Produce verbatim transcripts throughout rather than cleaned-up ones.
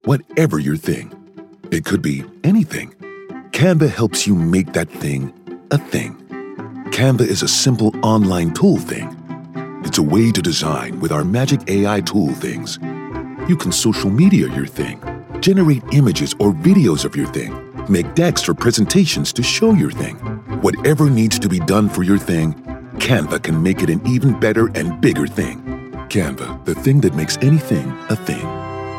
whatever your thing. It could be anything. Canva helps you make that thing a thing. Canva is a simple online tool thing. It's a way to design with our magic A I tool things. You can social media your thing, generate images or videos of your thing, make decks for presentations to show your thing. Whatever needs to be done for your thing, Canva can make it an even better and bigger thing. Canva, the thing that makes anything a thing.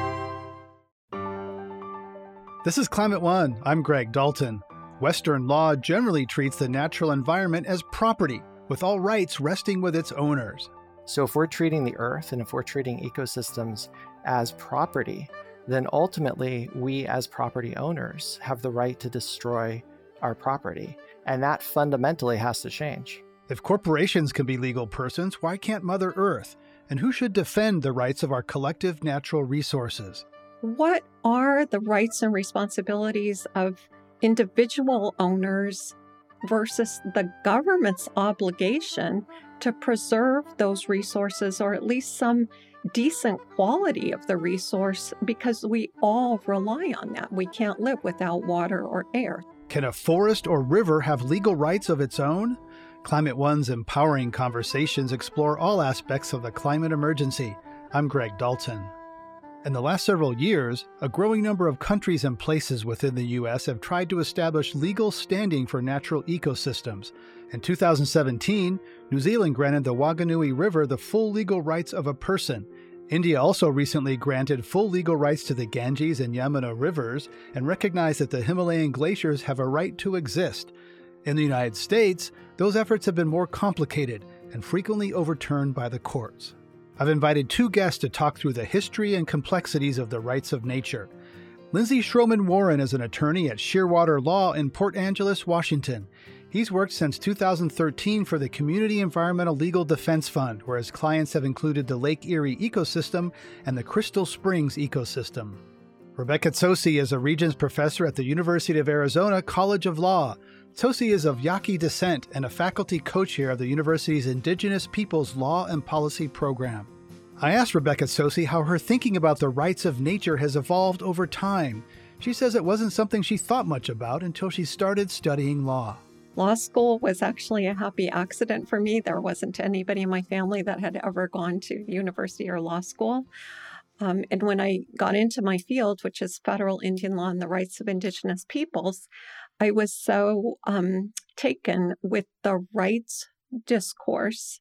This is Climate One. I'm Greg Dalton. Western law generally treats the natural environment as property, with all rights resting with its owners. So if we're treating the Earth and if we're treating ecosystems as property, then ultimately we as property owners have the right to destroy our property. And that fundamentally has to change. If corporations can be legal persons, why can't Mother Earth? And who should defend the rights of our collective natural resources? What are the rights and responsibilities of individual owners versus the government's obligation to preserve those resources, or at least some decent quality of the resource, because we all rely on that. We can't live without water or air. Can a forest or river have legal rights of its own? Climate One's empowering conversations explore all aspects of the climate emergency. I'm Greg Dalton. In the last several years, a growing number of countries and places within the U S have tried to establish legal standing for natural ecosystems. In two thousand seventeen, New Zealand granted the Wanganui River the full legal rights of a person. India also recently granted full legal rights to the Ganges and Yamuna rivers and recognized that the Himalayan glaciers have a right to exist. In the United States, those efforts have been more complicated and frequently overturned by the courts. I've invited two guests to talk through the history and complexities of the rights of nature. Lindsay Schroman Warren is an attorney at Shearwater Law in Port Angeles, Washington. He's worked since two thousand thirteen for the Community Environmental Legal Defense Fund, where his clients have included the Lake Erie ecosystem and the Crystal Springs ecosystem. Rebecca Tsosie is a Regents Professor at the University of Arizona College of Law. Tsosie is of Yaqui descent and a faculty co-chair of the university's Indigenous Peoples Law and Policy program. I asked Rebecca Tsosie how her thinking about the rights of nature has evolved over time. She says it wasn't something she thought much about until she started studying law. Law school was actually a happy accident for me. There wasn't anybody in my family that had ever gone to university or law school. Um, and when I got into my field, which is federal Indian law and the rights of Indigenous peoples, I was so um, taken with the rights discourse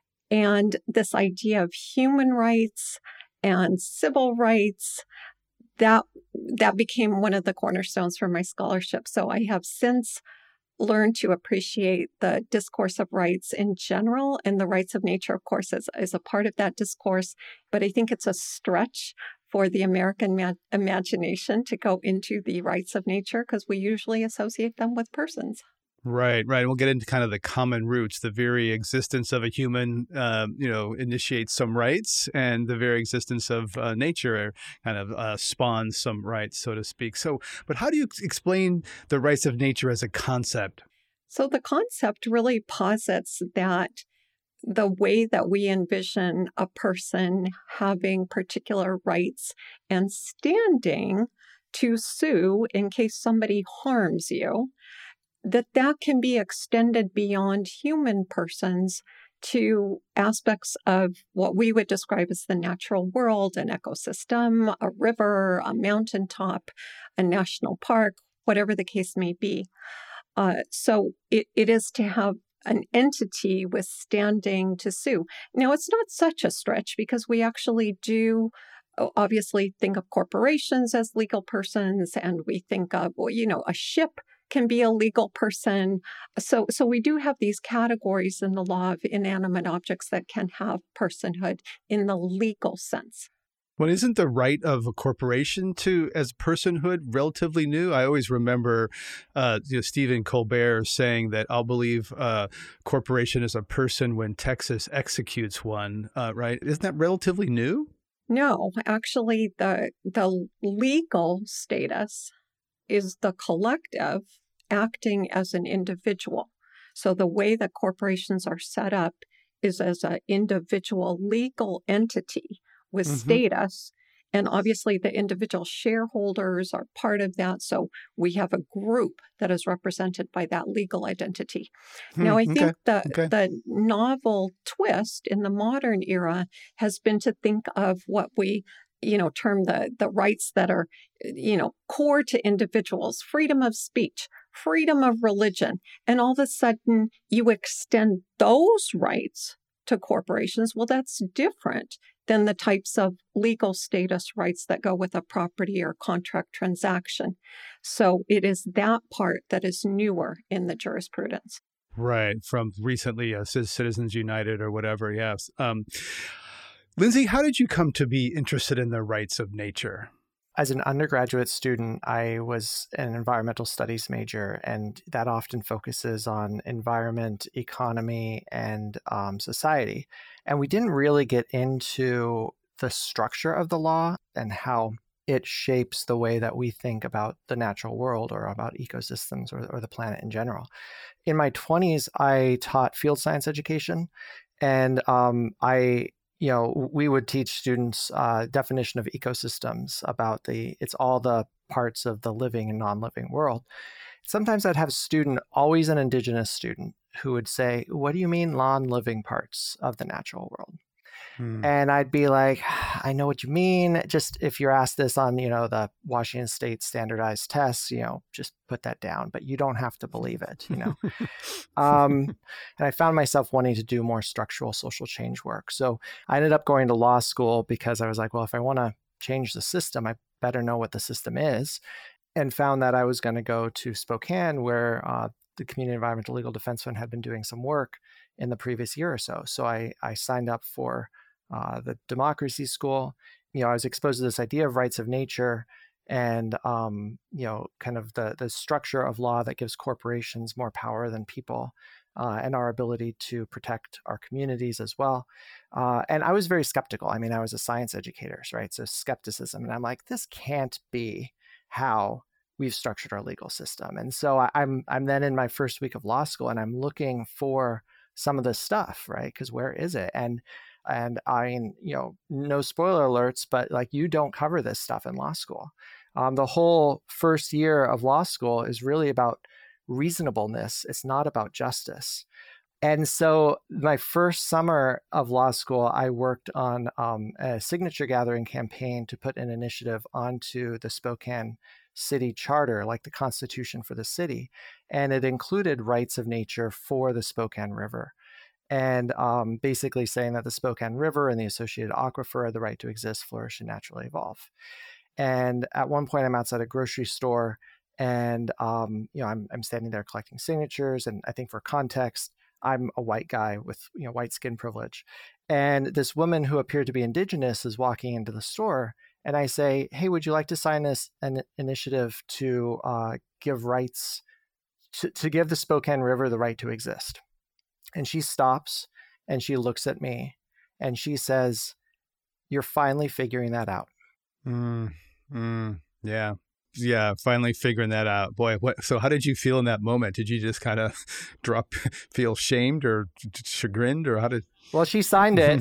and this idea of human rights and civil rights. That, that became one of the cornerstones for my scholarship. So I have since learned to appreciate the discourse of rights in general, and the rights of nature, of course, is, is a part of that discourse. But I think it's a stretch for the American ma- imagination to go into the rights of nature, because we usually associate them with persons. Right, right. We'll get into kind of the common roots. The very existence of a human, uh, you know, initiates some rights, and the very existence of uh, nature kind of uh, spawns some rights, so to speak. So, but how do you explain the rights of nature as a concept? So the concept really posits that the way that we envision a person having particular rights and standing to sue in case somebody harms you, that that can be extended beyond human persons to aspects of what we would describe as the natural world, an ecosystem, a river, a mountaintop, a national park, whatever the case may be. Uh, so it, it is to have an entity withstanding to sue. Now, it's not such a stretch, because we actually do obviously think of corporations as legal persons, and we think of, well, you know, a ship can be a legal person. So, so we do have these categories in the law of inanimate objects that can have personhood in the legal sense. Well, isn't the right of a corporation to as personhood relatively new? I always remember uh, you know, Stephen Colbert saying that I'll believe a corporation is a person when Texas executes one, uh, right? Isn't that relatively new? No, actually, the the legal status is the collective acting as an individual. So the way that corporations are set up is as an individual legal entity with mm-hmm. status, And obviously, the individual shareholders are part of that. So we have a group that is represented by that legal identity. Hmm, now, I okay, think the, okay. the novel twist in the modern era has been to think of what we you know, term the, the rights that are, you know, core to individuals, freedom of speech, freedom of religion. And all of a sudden you extend those rights to corporations. Well, that's different than the types of legal status rights that go with a property or contract transaction. So it is that part that is newer in the jurisprudence. Right. From recently uh, Citizens United or whatever. Yes. Um, Lindsay, how did you come to be interested in the rights of nature? As an undergraduate student, I was an environmental studies major, and that often focuses on environment, economy, and um, society. And we didn't really get into the structure of the law and how it shapes the way that we think about the natural world or about ecosystems or, or the planet in general. In my twenties, I taught field science education, and um, I you know, we would teach students uh, definition of ecosystems about the, it's all the parts of the living and non-living world. Sometimes I'd have a student, always an indigenous student, who would say, what do you mean non-living parts of the natural world? Hmm. And I'd be like, I know what you mean. Just if you're asked this on, you know, the Washington State standardized tests, you know, just put that down, but you don't have to believe it, you know. um, and I found myself wanting to do more structural social change work. So I ended up going to law school because I was like, well, if I want to change the system, I better know what the system is, and found that I was going to go to Spokane, where uh, the Community Environmental Legal Defense Fund had been doing some work in the previous year or so. So I, I signed up for uh, the democracy school. You know, I was exposed to this idea of rights of nature and, um, you know, kind of the, the structure of law that gives corporations more power than people, uh, and our ability to protect our communities as well. Uh, and I was very skeptical. I mean, I was a science educator, right? So skepticism. And I'm like, this can't be how we've structured our legal system. And so I, I'm I'm then in my first week of law school, and I'm looking for some of this stuff, right? Because where is it? And and I, you know, no spoiler alerts, but like, you don't cover this stuff in law school. Um, the whole first year of law school is really about reasonableness. It's not about justice. And so my first summer of law school, I worked on um, a signature gathering campaign to put an initiative onto the Spokane city charter, like the constitution for the city. And it included rights of nature for the Spokane River. And um, basically saying that the Spokane River and the associated aquifer have the right to exist, flourish, and naturally evolve. And at one point, I'm outside a grocery store, and um, you know, I'm I'm standing there collecting signatures. And I think for context, I'm a white guy with, you know, white skin privilege. And this woman who appeared to be indigenous is walking into the store, and I say, "Hey, would you like to sign this an initiative to uh, give rights to, to give the Spokane River the right to exist?" And she stops and she looks at me and she says, "You're finally figuring that out." Mm, mm, yeah. Yeah. Finally figuring that out. Boy, what, so how did you feel in that moment? Did you just kind of drop, feel shamed or chagrined, or how did? Well, she signed it.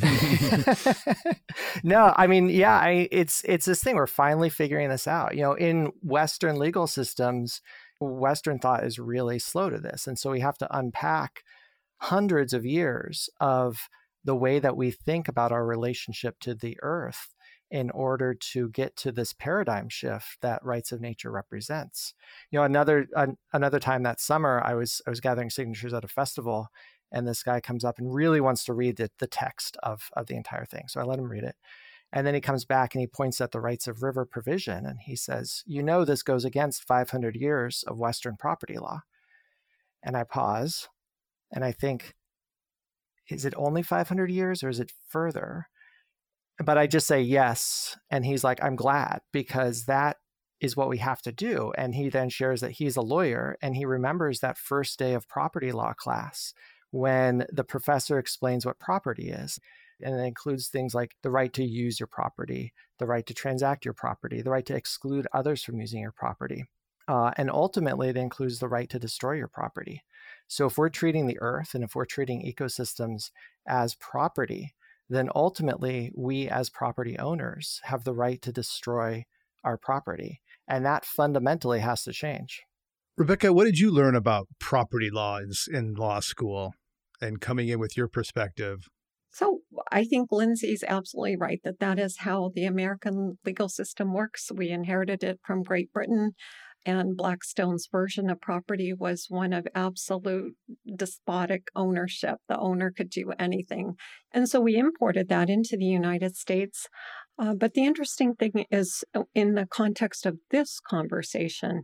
No, I mean, yeah, I, it's, it's this thing. We're finally figuring this out. You know, in Western legal systems, Western thought is really slow to this. And so we have to unpack hundreds of years of the way that we think about our relationship to the earth in order to get to this paradigm shift that rights of nature represents. You know, another an, another time that summer, I was I was gathering signatures at a festival, and this guy comes up and really wants to read the, the text of, of the entire thing. So I let him read it. And then he comes back and he points at the rights of river provision, and he says, "You know, this goes against five hundred years of Western property law." And I pause. And I think, is it only five hundred years or is it further? But I just say yes. And he's like, "I'm glad, because that is what we have to do." And he then shares that he's a lawyer, and he remembers that first day of property law class when the professor explains what property is. And it includes things like the right to use your property, the right to transact your property, the right to exclude others from using your property. Uh, and ultimately, it includes the right to destroy your property. So if we're treating the earth and if we're treating ecosystems as property, then ultimately we as property owners have the right to destroy our property. And that fundamentally has to change. Rebecca, what did you learn about property law in, in law school and coming in with your perspective? So I think Lindsay's absolutely right that that is how the American legal system works. We inherited it from Great Britain, and Blackstone's version of property was one of absolute despotic ownership. The owner could do anything. And so we imported that into the United States. Uh, but the interesting thing is, in the context of this conversation,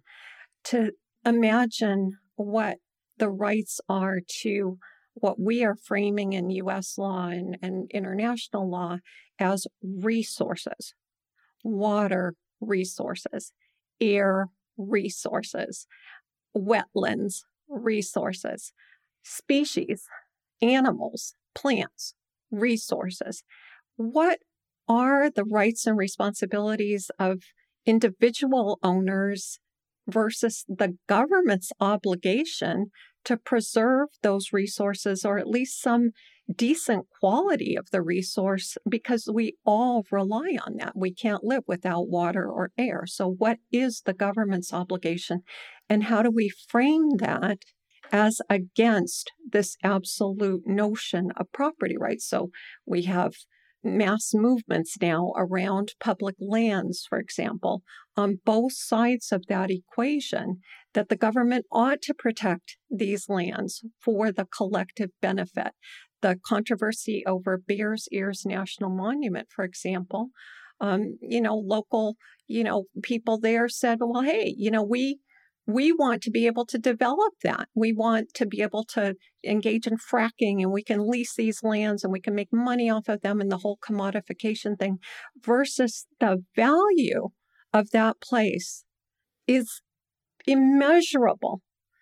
to imagine what the rights are to what we are framing in U S law and, and international law as resources, water resources, air resources, wetlands resources, species, animals, plants, resources. What are the rights and responsibilities of individual owners versus the government's obligation to preserve those resources, or at least some decent quality of the resource, because we all rely on that. We can't live without water or air. So what is the government's obligation, and how do we frame that as against this absolute notion of property rights? So we have mass movements now around public lands, for example, on both sides of that equation, that the government ought to protect these lands for the collective benefit. The controversy over Bears Ears National Monument, for example, um, you know, local, you know, people there said, well, hey, you know, we We want to be able to develop that. We want to be able to engage in fracking, and we can lease these lands and we can make money off of them, and the whole commodification thing, versus the value of that place is immeasurable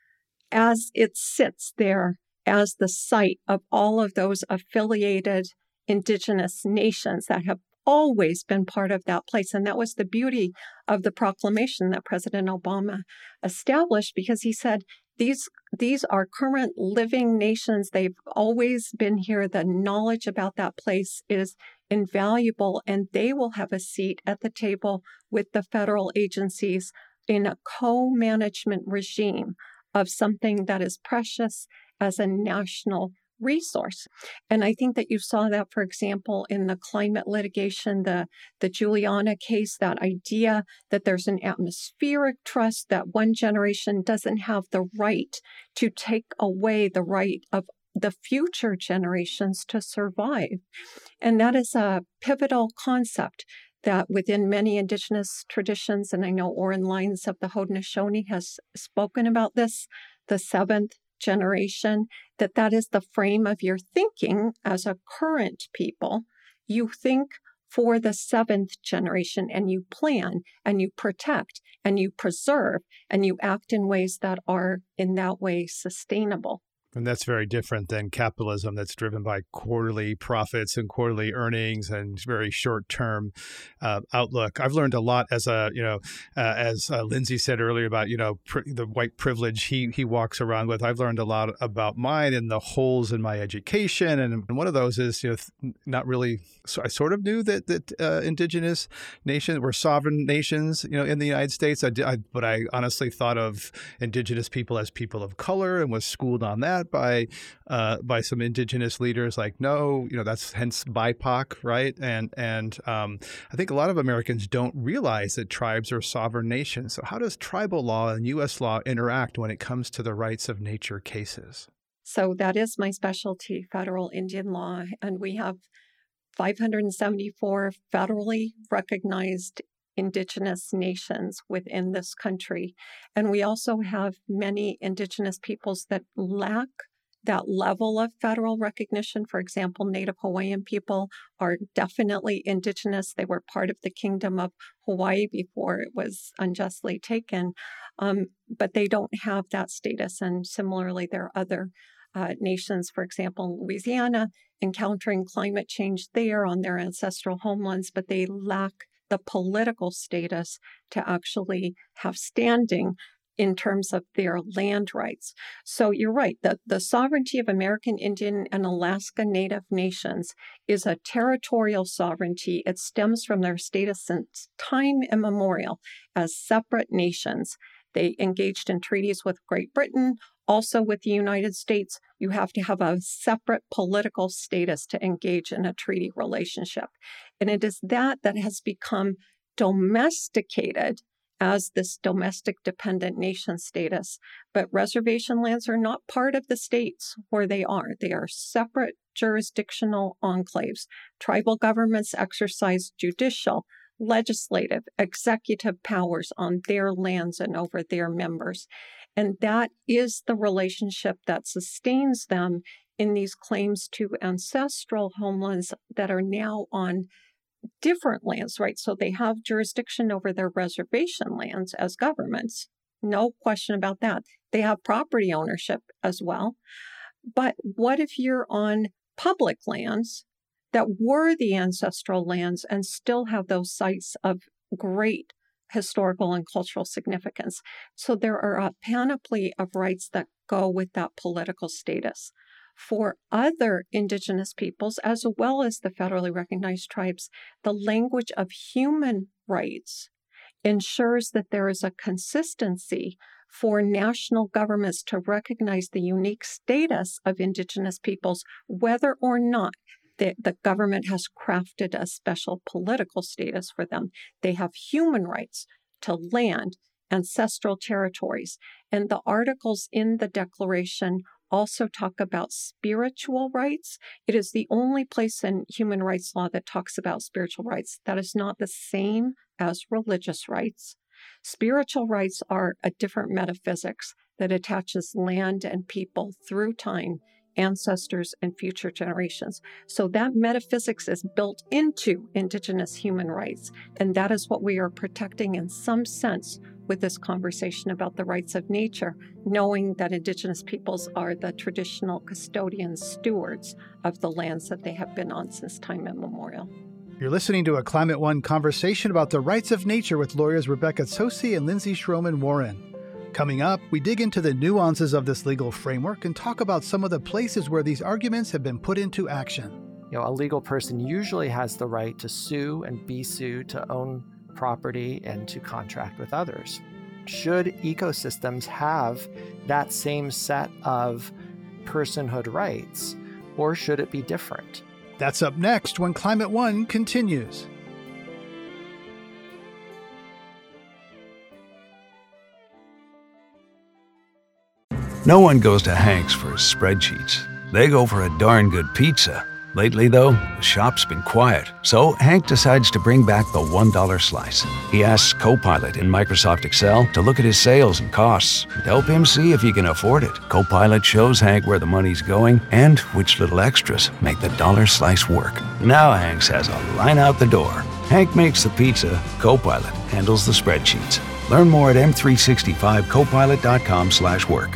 as it sits there as the site of all of those affiliated indigenous nations that have always been part of that place. And that was the beauty of the proclamation that President Obama established, because he said, these, these are current living nations. They've always been here. The knowledge about that place is invaluable, and they will have a seat at the table with the federal agencies in a co-management regime of something that is precious as a national resource. And I think that you saw that, for example, in the climate litigation, the, the Juliana case, that idea that there's an atmospheric trust, that one generation doesn't have the right to take away the right of the future generations to survive. And that is a pivotal concept that within many indigenous traditions, and I know Oren Lyons of the Haudenosaunee has spoken about this, the seventh generation, that that is the frame of your thinking as a current people. You think for the seventh generation, and you plan, and you protect, and you preserve, and you act in ways that are in that way sustainable. And that's very different than capitalism that's driven by quarterly profits and quarterly earnings and very short-term uh, outlook. I've learned a lot as a, you know, uh, as uh, Lindsay said earlier about, you know, pr- the white privilege he he walks around with. I've learned a lot about mine and the holes in my education. And one of those is, you know, th- not really, so I sort of knew that that uh, indigenous nations were sovereign nations, you know, in the United States. I, did, I but I honestly thought of indigenous people as people of color and was schooled on that by uh, by some indigenous leaders, like, no, you know, that's hence B I P O C, right? And and um, I think a lot of Americans don't realize that tribes are sovereign nations. So how does tribal law and U S law interact when it comes to the rights of nature cases? So that is my specialty, federal Indian law, and we have five hundred seventy-four federally recognized indigenous nations within this country. And we also have many indigenous peoples that lack that level of federal recognition. For example, Native Hawaiian people are definitely indigenous. They were part of the Kingdom of Hawaii before it was unjustly taken, um, but they don't have that status. And similarly, there are other uh, nations, for example, Louisiana, encountering climate change there on their ancestral homelands, but they lack the political status to actually have standing in terms of their land rights. So you're right, the, the sovereignty of American Indian and Alaska Native nations is a territorial sovereignty. It stems from their status since time immemorial as separate nations. They engaged in treaties with Great Britain, also with the United States. You have to have a separate political status to engage in a treaty relationship. And it is that that has become domesticated as this domestic dependent nation status. But reservation lands are not part of the states where they are. They are separate jurisdictional enclaves. Tribal governments exercise judicial, legislative, executive powers on their lands and over their members. And that is the relationship that sustains them in these claims to ancestral homelands that are now on different lands, right? So they have jurisdiction over their reservation lands as governments. No question about that. They have property ownership as well. But what if you're on public lands that were the ancestral lands and still have those sites of great historical and cultural significance? So there are a panoply of rights that go with that political status. For other Indigenous peoples, as well as the federally recognized tribes, the language of human rights ensures that there is a consistency for national governments to recognize the unique status of Indigenous peoples, whether or not the, the government has crafted a special political status for them. They have human rights to land, ancestral territories, and the articles in the Declaration also talk about spiritual rights. It is the only place in human rights law that talks about spiritual rights. That is not the same as religious rights. Spiritual rights are a different metaphysics that attaches land and people through time, ancestors, and future generations. So that metaphysics is built into Indigenous human rights, and that is what we are protecting in some sense with this conversation about the rights of nature, knowing that Indigenous peoples are the traditional custodians, stewards of the lands that they have been on since time immemorial. You're listening to a Climate One conversation about the rights of nature with lawyers Rebecca Tsosie and Lindsay Schroman Warren. Coming up, we dig into the nuances of this legal framework and talk about some of the places where these arguments have been put into action. You know, a legal person usually has the right to sue and be sued, to own property, and to contract with others. Should ecosystems have that same set of personhood rights, or should it be different? That's up next when Climate One continues. No one goes to Hank's for his spreadsheets. They go for a darn good pizza. Lately, though, the shop's been quiet, so Hank decides to bring back the one dollar slice. He asks Copilot in Microsoft Excel to look at his sales and costs and help him see if he can afford it. Copilot shows Hank where the money's going and which little extras make the dollar slice work. Now Hank has a line out the door. Hank makes the pizza, Copilot handles the spreadsheets. Learn more at m three sixty-five copilot dot com slash work.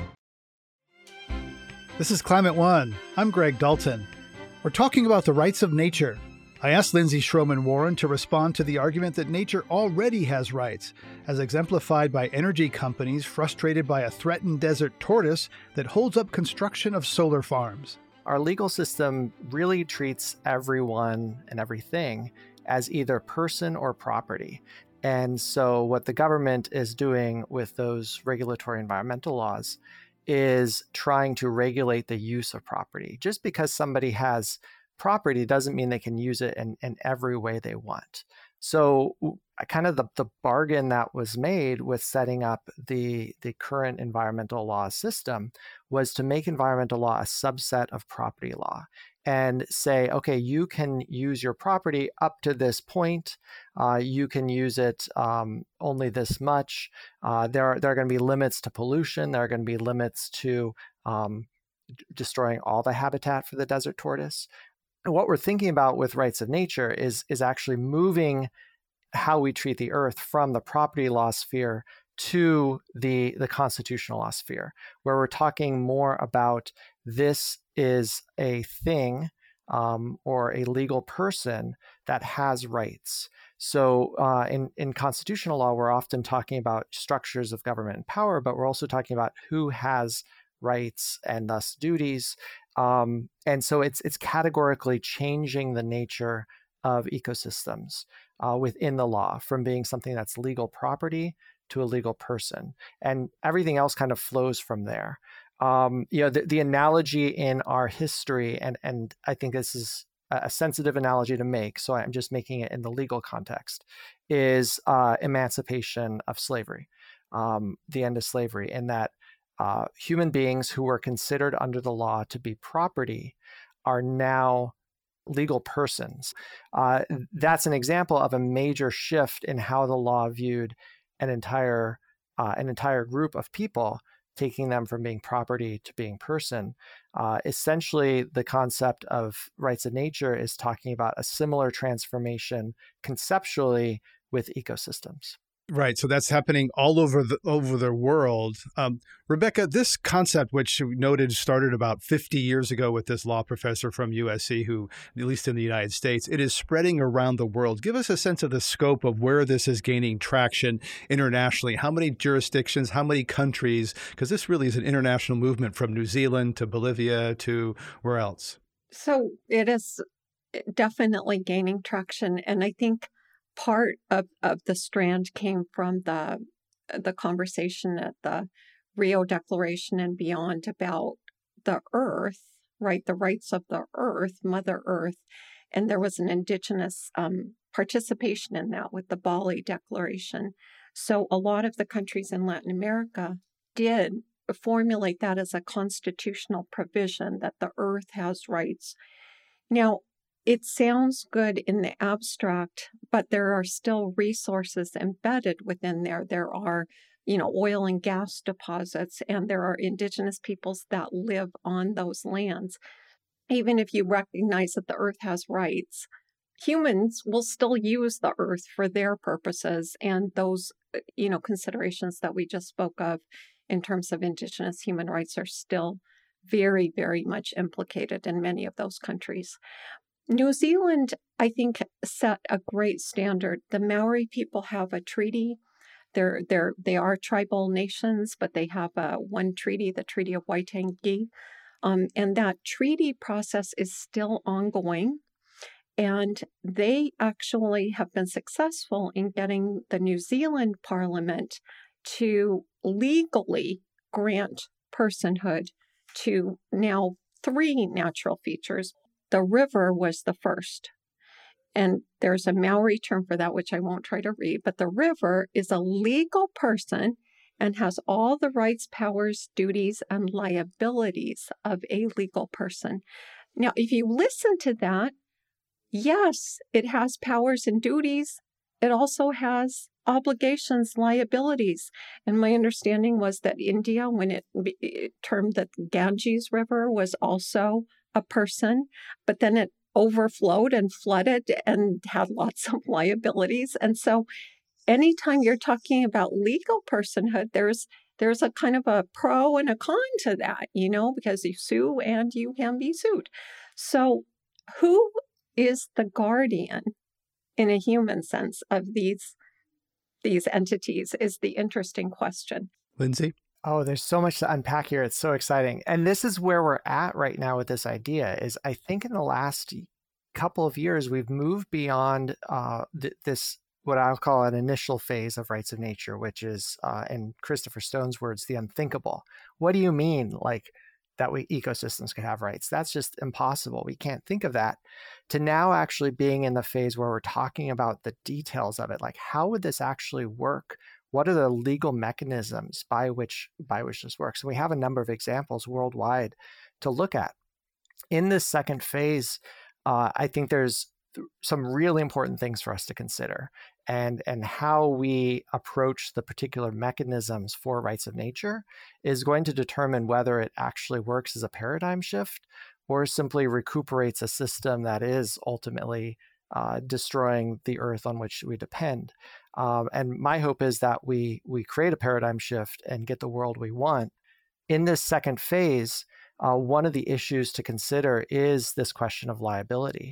This is Climate One. I'm Greg Dalton. We're talking about the rights of nature. I asked Lindsay Schroman Warren to respond to the argument that nature already has rights, as exemplified by energy companies frustrated by a threatened desert tortoise that holds up construction of solar farms. Our legal system really treats everyone and everything as either person or property. And so what the government is doing with those regulatory environmental laws is trying to regulate the use of property. Just because somebody has property doesn't mean they can use it in, in every way they want. So kind of the, the bargain that was made with setting up the, the current environmental law system was to make environmental law a subset of property law and say, okay, you can use your property up to this point. Uh, you can use it um, only this much. Uh, there are, there are going to be limits to pollution. There are going to be limits to um, d- destroying all the habitat for the desert tortoise. And what we're thinking about with rights of nature is, is actually moving how we treat the earth from the property law sphere to the, the constitutional law sphere, where we're talking more about this is a thing um, or a legal person that has rights. So uh, in, in constitutional law, we're often talking about structures of government and power, but we're also talking about who has rights and thus duties. Um, and so it's it's categorically changing the nature of ecosystems uh, within the law from being something that's legal property to a legal person. And everything else kind of flows from there. Um, you know, the, the analogy in our history, and, and I think this is a sensitive analogy to make, so I'm just making it in the legal context, is uh, emancipation of slavery, um, the end of slavery, in that uh, human beings who were considered under the law to be property are now legal persons. Uh, that's an example of a major shift in how the law viewed an entire uh, an entire group of people, taking them from being property to being person. Uh, essentially, the concept of rights of nature is talking about a similar transformation conceptually with ecosystems. Right. So that's happening all over the over the world. Um, Rebecca, this concept, which we noted started about fifty years ago with this law professor from U S C, who, at least in the United States, it is spreading around the world. Give us a sense of the scope of where this is gaining traction internationally. How many jurisdictions, how many countries? Because this really is an international movement from New Zealand to Bolivia to where else? So it is definitely gaining traction. And I think part of, of the strand came from the the conversation at the Rio Declaration and beyond about the earth, right? The rights of the earth, Mother Earth. And there was an indigenous um, participation in that with the Bali Declaration. So a lot of the countries in Latin America did formulate that as a constitutional provision that the earth has rights. Now, it sounds good in the abstract, but there are still resources embedded within there. There are, you know, oil and gas deposits, and there are indigenous peoples that live on those lands. Even if you recognize that the earth has rights, humans will still use the earth for their purposes, and those, you know, considerations that we just spoke of in terms of indigenous human rights are still very, very much implicated in many of those countries. New Zealand, I think, set a great standard. The Maori people have a treaty. They're, they're, they are tribal nations, but they have a one treaty, the Treaty of Waitangi. Um, and that treaty process is still ongoing. And they actually have been successful in getting the New Zealand Parliament to legally grant personhood to now three natural features. The river was the first. And there's a Maori term for that, which I won't try to read, but the river is a legal person and has all the rights, powers, duties, and liabilities of a legal person. Now, if you listen to that, yes, it has powers and duties. It also has obligations, liabilities. And my understanding was that India, when it, it termed the Ganges River, was also a person, but then it overflowed and flooded and had lots of liabilities. And so anytime you're talking about legal personhood, there's there's a kind of a pro and a con to that, you know, because you sue and you can be sued. So who is the guardian in a human sense of these these entities is the interesting question. Lindsay? Oh, there's so much to unpack here. It's so exciting. And this is where we're at right now with this idea is I think in the last couple of years, we've moved beyond uh, th- this, what I'll call an initial phase of rights of nature, which is, uh, in Christopher Stone's words, the unthinkable. What do you mean, like, that we ecosystems could have rights? That's just impossible. We can't think of that. To now actually being in the phase where we're talking about the details of it, like how would this actually work? What are the legal mechanisms by which by which this works? And we have a number of examples worldwide to look at. In this second phase, uh, I think there's th- some really important things for us to consider, and and how we approach the particular mechanisms for rights of nature is going to determine whether it actually works as a paradigm shift or simply recuperates a system that is ultimately uh, destroying the earth on which we depend. Um, and my hope is that we we create a paradigm shift and get the world we want. In this second phase, uh, one of the issues to consider is this question of liability.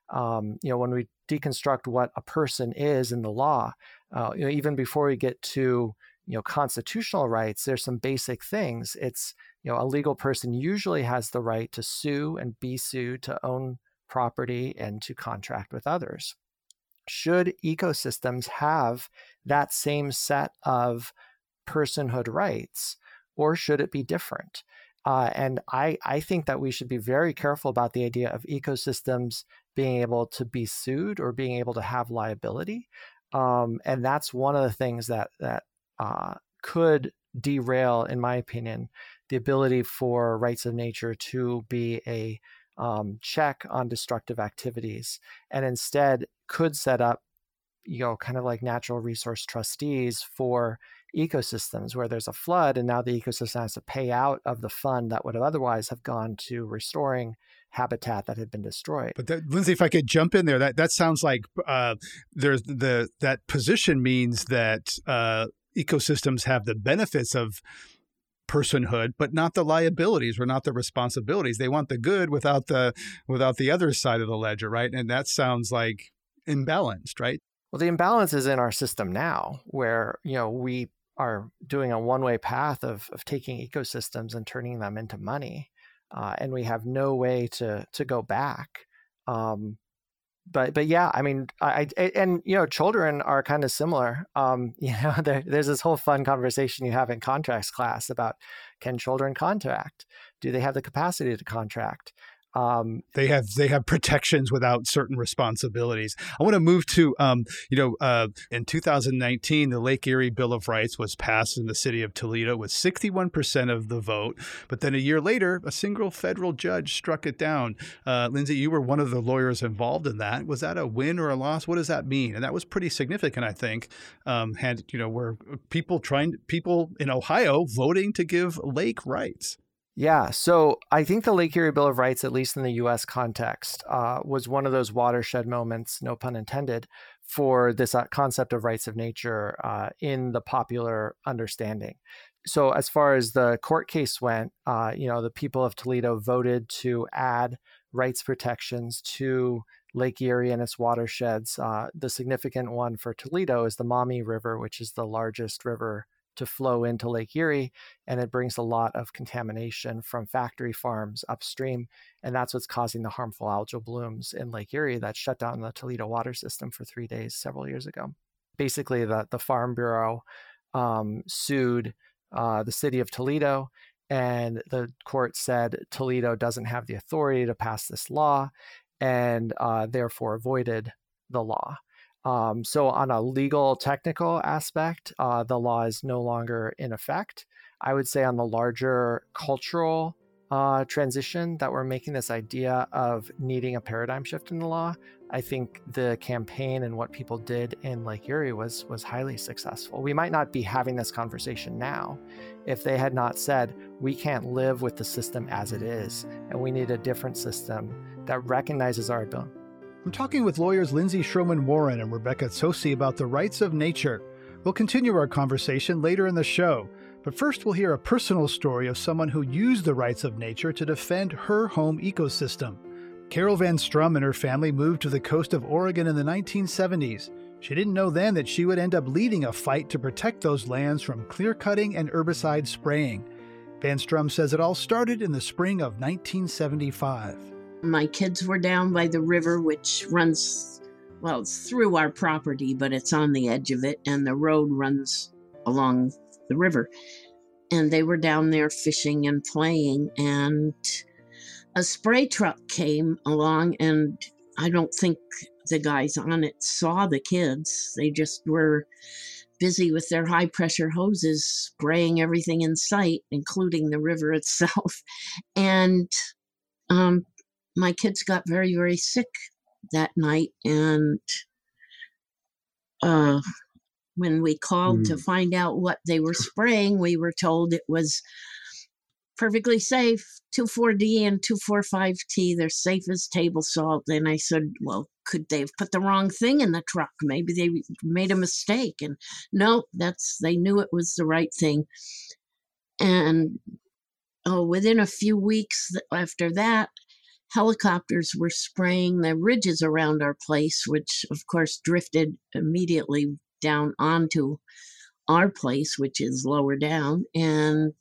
Um, you know, when we deconstruct what a person is in the law, uh, you know, even before we get to, you know, constitutional rights, there's some basic things. It's, you know, a legal person usually has the right to sue and be sued, to own property, and to contract with others. Should ecosystems have that same set of personhood rights, or should it be different? Uh, and I, I think that we should be very careful about the idea of ecosystems being able to be sued or being able to have liability. Um, and that's one of the things that, that uh, could derail, in my opinion, the ability for rights of nature to be a um, check on destructive activities, and instead could set up, you know, kind of like natural resource trustees for ecosystems where there's a flood, and now the ecosystem has to pay out of the fund that would have otherwise have gone to restoring habitat that had been destroyed. But that, Lindsay, if I could jump in there, that that sounds like uh, there's the that position means that uh, ecosystems have the benefits of personhood, but not the liabilities or not the responsibilities. They want the good without the without the other side of the ledger, right? And that sounds like imbalanced, right? Well, the imbalance is in our system now, where, you know, we are doing a one-way path of of taking ecosystems and turning them into money, uh, and we have no way to to go back. Um, but but yeah, I mean, I, I and you know, children are kind of similar. Um, you know, there, there's this whole fun conversation you have in contracts class about, can children contract? Do they have the capacity to contract? Um, they have they have protections without certain responsibilities. I want to move to, um, you know, uh, in two thousand nineteen, the Lake Erie Bill of Rights was passed in the city of Toledo with sixty-one percent of the vote. But then a year later, a single federal judge struck it down. Uh, Lindsay, you were one of the lawyers involved in that. Was that a win or a loss? What does that mean? And that was pretty significant, I think. Um, had, you know, were people trying, people in Ohio voting to give lake rights. Yeah, so I think the Lake Erie Bill of Rights, at least in the U S context, uh, was one of those watershed moments, no pun intended, for this uh, concept of rights of nature uh, in the popular understanding. So as far as the court case went, uh, you know, the people of Toledo voted to add rights protections to Lake Erie and its watersheds. Uh, the significant one for Toledo is the Maumee River, which is the largest river to flow into Lake Erie, and it brings a lot of contamination from factory farms upstream, and that's what's causing the harmful algal blooms in Lake Erie that shut down the Toledo water system for three days several years ago. Basically, the, the Farm Bureau um, sued uh, the city of Toledo, and the court said Toledo doesn't have the authority to pass this law, and uh, therefore avoided the law. Um, so on a legal technical aspect, uh, the law is no longer in effect. I would say on the larger cultural uh, transition that we're making, this idea of needing a paradigm shift in the law, I think the campaign and what people did in Lake Erie was, was highly successful. We might not be having this conversation now if they had not said, we can't live with the system as it is, and we need a different system that recognizes our ability. I'm talking with lawyers Lindsay Schroman Warren and Rebecca Tsosie about the rights of nature. We'll continue our conversation later in the show, but first we'll hear a personal story of someone who used the rights of nature to defend her home ecosystem. Carol Van Strum and her family moved to the coast of Oregon in the nineteen seventies. She didn't know then that she would end up leading a fight to protect those lands from clear-cutting and herbicide spraying. Van Strum says it all started in the spring of nineteen seventy-five. My kids were down by the river, which runs, well, it's through our property, but it's on the edge of it, and the road runs along the river. And they were down there fishing and playing, and a spray truck came along, and I don't think the guys on it saw the kids. They just were busy with their high-pressure hoses, spraying everything in sight, including the river itself. And um, my kids got very, very sick that night. And uh, when we called mm. to find out what they were spraying, we were told it was perfectly safe, two four D and two four five T. They're safe as table salt. And I said, well, could they have put the wrong thing in the truck? Maybe they made a mistake. And no, that's, they knew it was the right thing. And oh, within a few weeks after that, helicopters were spraying the ridges around our place, which of course drifted immediately down onto our place, which is lower down, and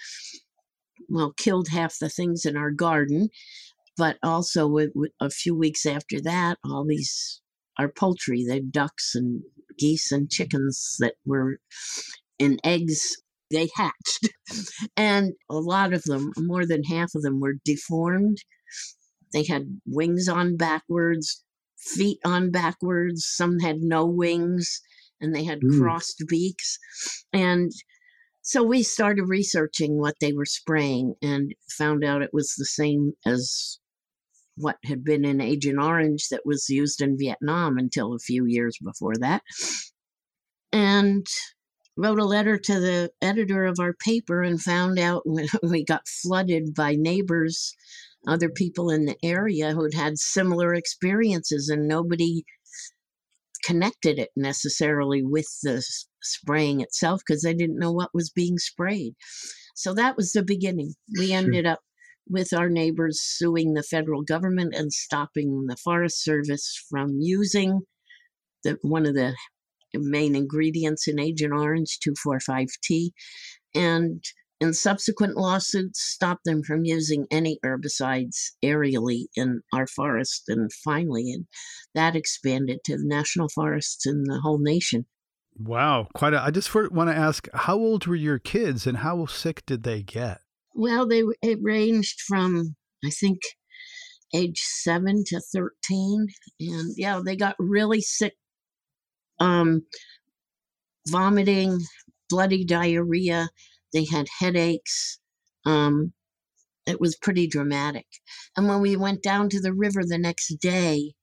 well, killed half the things in our garden. But also with, with a few weeks after that, all these, our poultry, the ducks and geese and chickens that were in eggs, they hatched. And a lot of them, more than half of them, were deformed. They had wings on backwards, feet on backwards. Some had no wings, and they had mm. crossed beaks. And so we started researching what they were spraying and found out it was the same as what had been in Agent Orange that was used in Vietnam until a few years before that. And wrote a letter to the editor of our paper and found out when we got flooded by neighbors, other people in the area who'd had similar experiences, and nobody connected it necessarily with the spraying itself because they didn't know what was being sprayed. So that was the beginning. We ended up with our neighbors suing the federal government and stopping the Forest Service from using the, one of the main ingredients in Agent Orange, two four five T, and in subsequent lawsuits stopped them from using any herbicides aerially in our forest. And finally, and that expanded to the national forests in the whole nation. Wow, quite a, I just want to ask, how old were your kids and how sick did they get? Well, they it ranged from, I think, age seven to thirteen. And yeah, they got really sick, um, vomiting, bloody diarrhea. They had headaches. Um, it was pretty dramatic. And when we went down to the river the next day,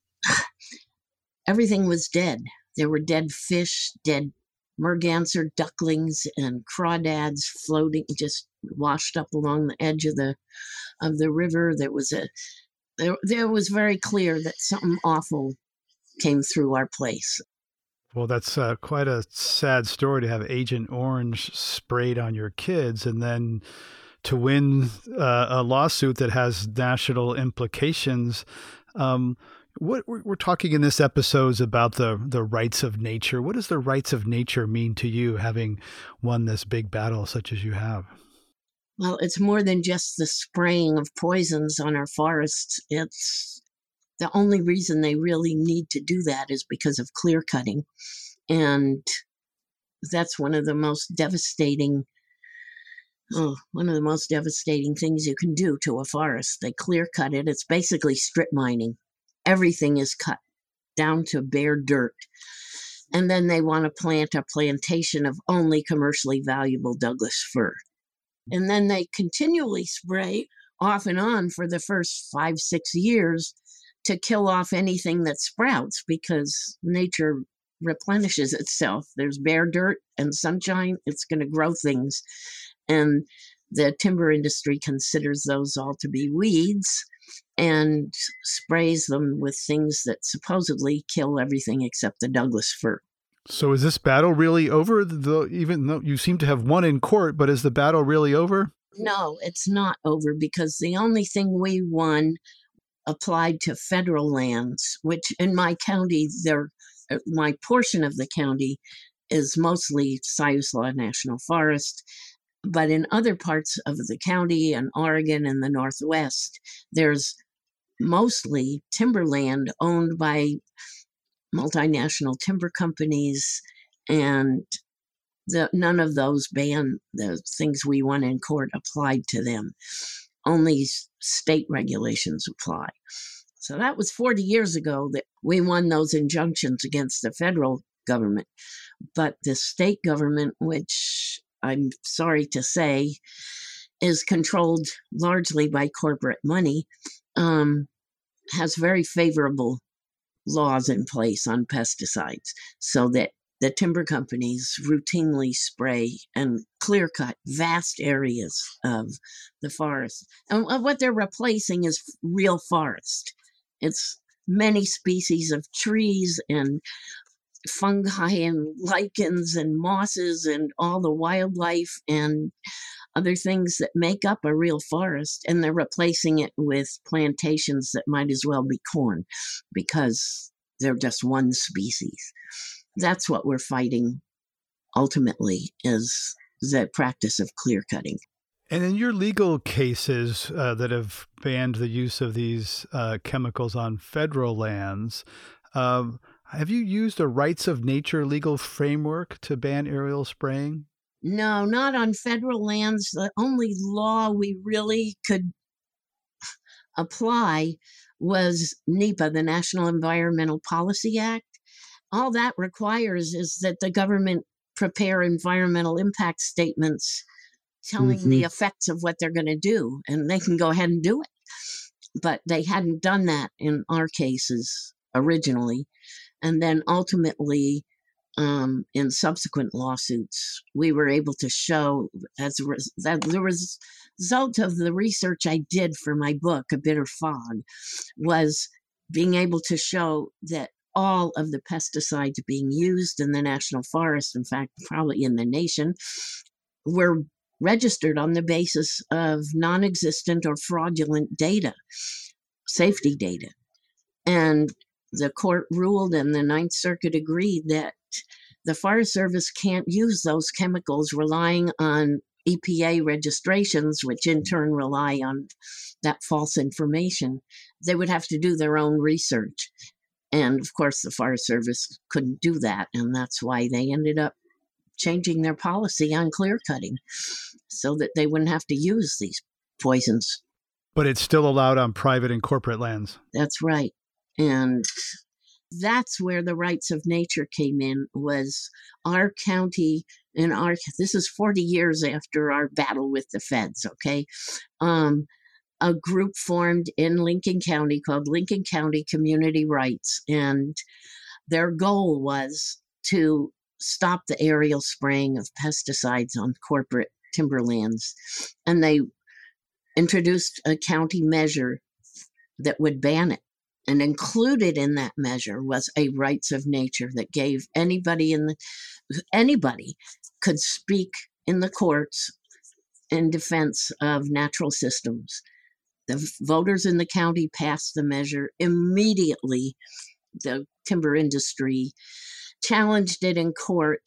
everything was dead. There were dead fish, dead merganser ducklings, and crawdads floating, just washed up along the edge of the of the river. There was a there, there was very clear that something awful came through our place. Well, that's uh, quite a sad story to have Agent Orange sprayed on your kids and then to win uh, a lawsuit that has national implications. Um, what we're, we're talking in this episode is about the, the rights of nature. What does the rights of nature mean to you, having won this big battle such as you have? Well, it's more than just the spraying of poisons on our forests. It's the only reason they really need to do that is because of clear cutting. And that's one of the most devastating, oh, one of the most devastating things you can do to a forest. They clear cut it. It's basically strip mining. Everything is cut down to bare dirt. And then they want to plant a plantation of only commercially valuable Douglas fir. And then they continually spray off and on for the first five, six years to kill off anything that sprouts because nature replenishes itself. There's bare dirt and sunshine, it's going to grow things. And the timber industry considers those all to be weeds and sprays them with things that supposedly kill everything except the Douglas fir. So is this battle really over? Though, even though you seem to have won in court, but is the battle really over? No, it's not over because the only thing we won applied to federal lands, which in my county, there, my portion of the county is mostly Siuslaw National Forest. But in other parts of the county and Oregon and the Northwest, there's mostly timberland owned by multinational timber companies, and the, none of those ban the things we won in court applied to them. Only state regulations apply. So that was forty years ago that we won those injunctions against the federal government. But the state government, which I'm sorry to say is controlled largely by corporate money, um, has very favorable laws in place on pesticides so that the timber companies routinely spray and clear cut vast areas of the forest. And what they're replacing is real forest. It's many species of trees and fungi and lichens and mosses and all the wildlife. And other things that make up a real forest, and they're replacing it with plantations that might as well be corn because they're just one species. That's what we're fighting ultimately, is the practice of clear cutting. And in your legal cases uh, that have banned the use of these uh, chemicals on federal lands, um, have you used a rights of nature legal framework to ban aerial spraying? No, not on federal lands. The only law we really could apply was NEPA, the National Environmental Policy Act. All that requires is that the government prepare environmental impact statements telling mm-hmm. the effects of what they're going to do, and they can go ahead and do it. But they hadn't done that in our cases originally. And then ultimately, um, in subsequent lawsuits, we were able to show, as a res- that the res- result of the research I did for my book, A Bitter Fog, was being able to show that all of the pesticides being used in the national forest, in fact, probably in the nation, were registered on the basis of non-existent or fraudulent data, safety data. And the court ruled, and the Ninth Circuit agreed, that the Forest Service can't use those chemicals relying on E P A registrations, which in turn rely on that false information. They would have to do their own research. And of course, the Forest Service couldn't do that. And that's why they ended up changing their policy on clear cutting so that they wouldn't have to use these poisons. But it's still allowed on private and corporate lands. That's right. And that's where the rights of nature came in, was our county and our, this is forty years after our battle with the feds, okay? Um, a group formed in Lincoln County called Lincoln County Community Rights. And their goal was to stop the aerial spraying of pesticides on corporate timberlands. And they introduced a county measure that would ban it. And included in that measure was a rights of nature that gave anybody in the, anybody could speak in the courts in defense of natural systems. The voters in the county passed the measure. Immediately, the timber industry challenged it in court.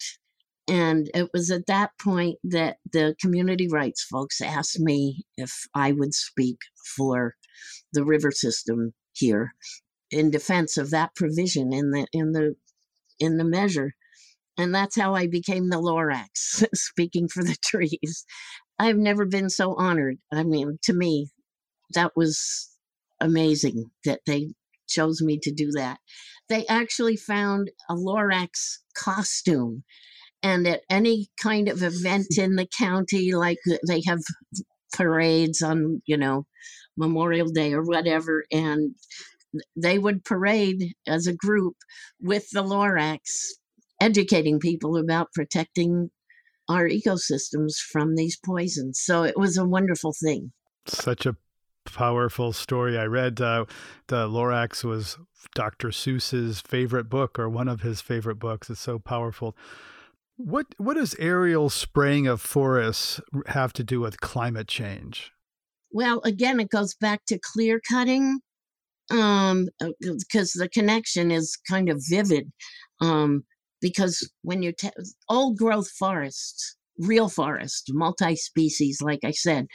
And it was at that point that the community rights folks asked me if I would speak for the river system here in defense of that provision in the in the in the measure. And that's how I became the Lorax, speaking for the trees. I've never been so honored. I mean, to me, that was amazing that they chose me to do that. They actually found a Lorax costume. And at any kind of event in the county, like they have parades on, you know, Memorial Day or whatever, and they would parade as a group with the Lorax, educating people about protecting our ecosystems from these poisons. So it was a wonderful thing. Such a powerful story. I read uh, the Lorax was Doctor Seuss's favorite book, or one of his favorite books. It's so powerful. What what does aerial spraying of forests have to do with climate change? Well, again, it goes back to clear cutting, um, because the connection is kind of vivid. Um, because when you ta- old growth forests, real forests, multi-species, like I said,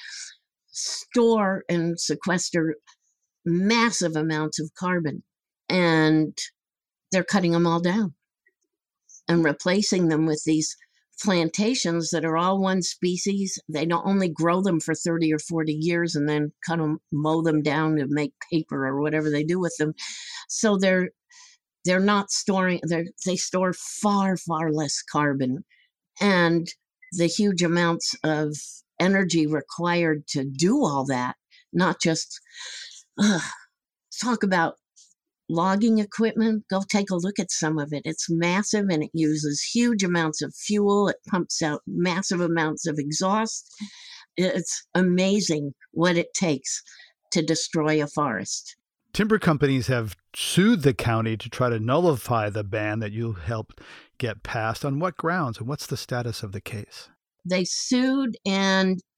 store and sequester massive amounts of carbon, and they're cutting them all down and replacing them with these plantations that are all one species. They don't only grow them for thirty or forty years and then cut them, mow them down to make paper or whatever they do with them. So they're they're not storing, they they store far, far less carbon. And the huge amounts of energy required to do all that, not just uh, talk about logging equipment, go take a look at some of it. It's massive and it uses huge amounts of fuel. It pumps out massive amounts of exhaust. It's amazing what it takes to destroy a forest. Timber companies have sued the county to try to nullify the ban that you helped get passed. On what grounds, and what's the status of the case? They sued, and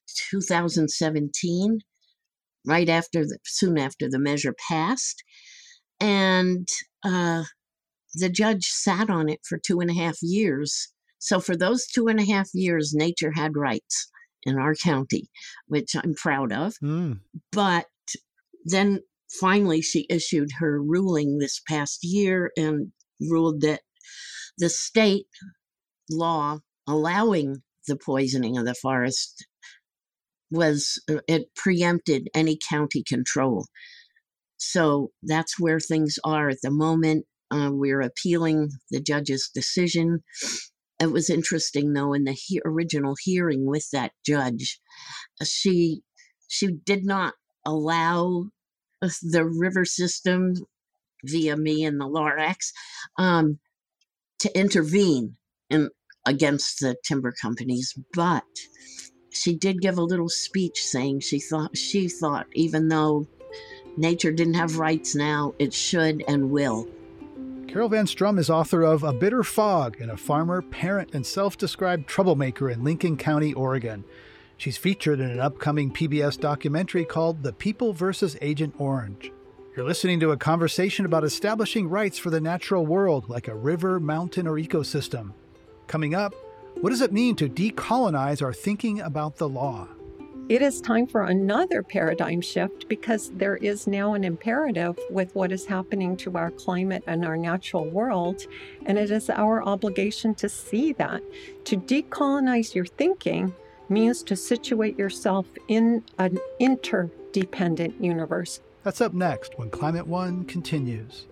two thousand seventeen, right after the, soon after the measure passed. And uh, the judge sat on it for two and a half years. So for those two and a half years, nature had rights in our county, which I'm proud of. Mm. But then finally she issued her ruling this past year and ruled that the state law allowing the poisoning of the forest was, it preempted any county control. So that's where things are at the moment. Uh, we're appealing the judge's decision. It was interesting, though, in the he- original hearing with that judge, she she did not allow the river system via me and the Lorax um, to intervene in against the timber companies, but she did give a little speech saying she thought she thought even though nature didn't have rights now, it should and will. Carol Van Strum is author of A Bitter Fog and a farmer, parent, and self-described troublemaker in Lincoln County, Oregon. She's featured in an upcoming P B S documentary called The People versus Agent Orange. You're listening to a conversation about establishing rights for the natural world, like a river, mountain, or ecosystem. Coming up, what does it mean to decolonize our thinking about the law? It is time for another paradigm shift because there is now an imperative with what is happening to our climate and our natural world, and it is our obligation to see that. To decolonize your thinking means to situate yourself in an interdependent universe. That's up next when Climate One continues.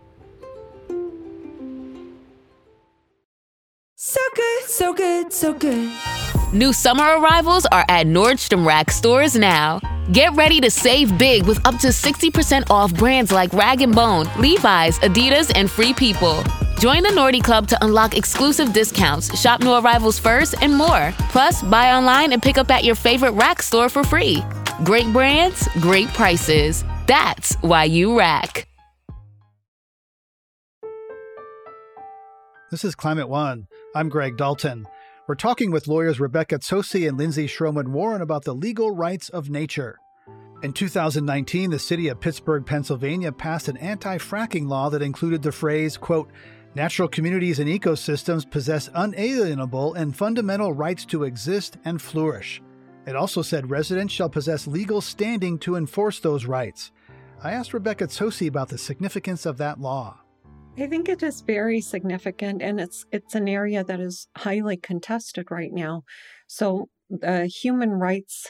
So good, so good, so good. New summer arrivals are at Nordstrom Rack stores now. Get ready to save big with up to sixty percent off brands like Rag and Bone, Levi's, Adidas, and Free People. Join the Nordy Club to unlock exclusive discounts, shop new arrivals first, and more. Plus, buy online and pick up at your favorite Rack store for free. Great brands, great prices. That's why you Rack. This is Climate One. I'm Greg Dalton. We're talking with lawyers Rebecca Tsosie and Lindsay Schroman-Warren about the legal rights of nature. In two thousand nineteen, the city of Pittsburgh, Pennsylvania passed an anti-fracking law that included the phrase, quote, natural communities and ecosystems possess unalienable and fundamental rights to exist and flourish. It also said residents shall possess legal standing to enforce those rights. I asked Rebecca Tsosie about the significance of that law. I think it is very significant, and it's it's an area that is highly contested right now. So the human rights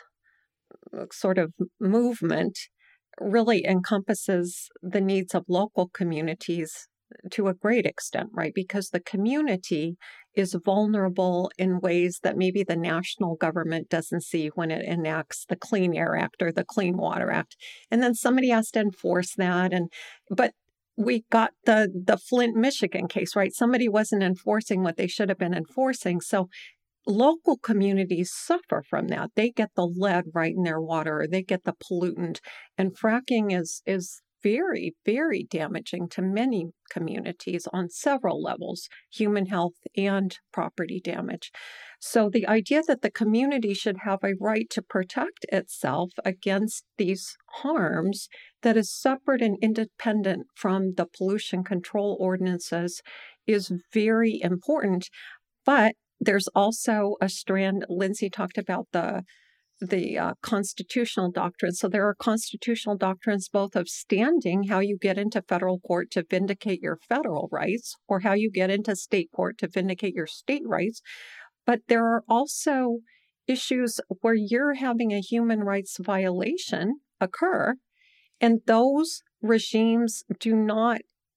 sort of movement really encompasses the needs of local communities to a great extent, right? Because the community is vulnerable in ways that maybe the national government doesn't see when it enacts the Clean Air Act or the Clean Water Act. And then somebody has to enforce that. And but we got the the Flint, Michigan case, right? Somebody wasn't enforcing what they should have been enforcing. So local communities suffer from that. They get the lead right in their water, or they get the pollutant. And fracking is is very, very damaging to many communities on several levels, human health and property damage. So the idea that the community should have a right to protect itself against these harms that is separate and independent from the pollution control ordinances is very important. But there's also a strand, Lindsay talked about the the uh, constitutional doctrines. So there are constitutional doctrines both of standing, how you get into federal court to vindicate your federal rights, or how you get into state court to vindicate your state rights. But there are also issues where you're having a human rights violation occur, and those regimes do not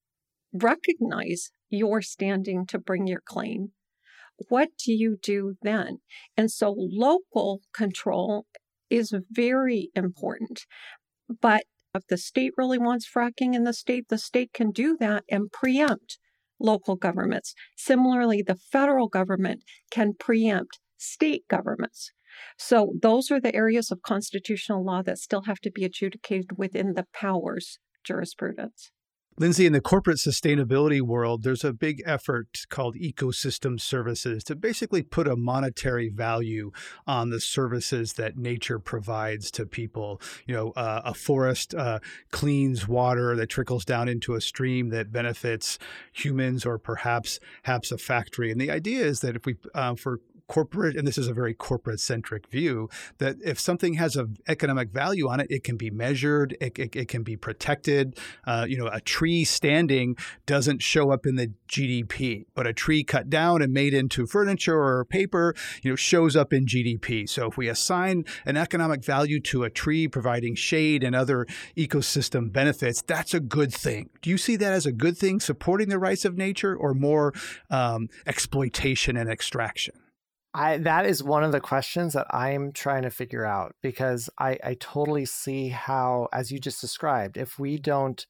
recognize your standing to bring your claim. What do you do then? And so local control is very important. But if the state really wants fracking in the state, the state can do that and preempt local governments. Similarly, the federal government can preempt state governments. So those are the areas of constitutional law that still have to be adjudicated within the powers jurisprudence. Lindsay, in the corporate sustainability world, there's a big effort called ecosystem services to basically put a monetary value on the services that nature provides to people. You know, uh, a forest uh, cleans water that trickles down into a stream that benefits humans, or perhaps perhaps a factory. And the idea is that if we, uh, for corporate, and this is a very corporate-centric view, that if something has an economic value on it, it can be measured, it, it, it can be protected. Uh, you know, a tree standing doesn't show up in the G D P, but a tree cut down and made into furniture or paper, you know, shows up in G D P. So if we assign an economic value to a tree providing shade and other ecosystem benefits, that's a good thing. Do you see that as a good thing, supporting the rights of nature, or more um, exploitation and extraction? I, that is one of the questions that I'm trying to figure out, because I, I totally see how, as you just described, if we don't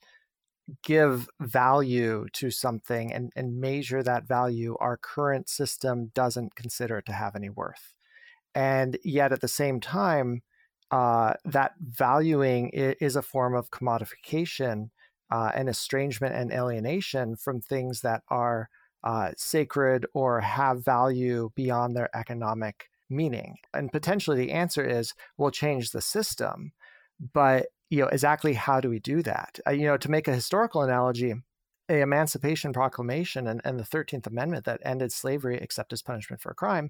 give value to something and, and measure that value, our current system doesn't consider it to have any worth. And yet at the same time, uh, that valuing is a form of commodification uh, and estrangement and alienation from things that are Uh, sacred or have value beyond their economic meaning. And potentially the answer is we'll change the system. But, you know, exactly how do we do that? Uh, you know, to make a historical analogy, the Emancipation Proclamation and, and the thirteenth Amendment that ended slavery except as punishment for a crime